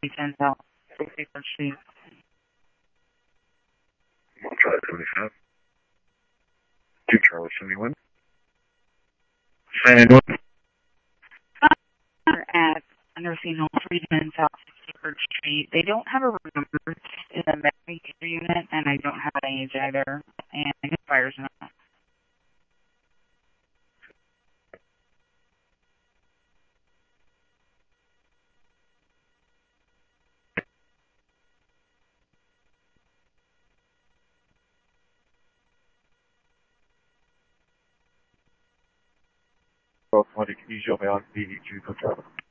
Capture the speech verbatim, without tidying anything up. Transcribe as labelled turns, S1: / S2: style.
S1: ten South sixty-third Street.
S2: I'll try seventy-five. two Charlie seventy-one. seventy-one.
S1: We're at Nursing Home three ten South sixty-third Street. They don't have a room number in the medical care unit, and I don't have an age either, and I know fire's not.
S2: twelve twenty, can you show me on B D two Coachella?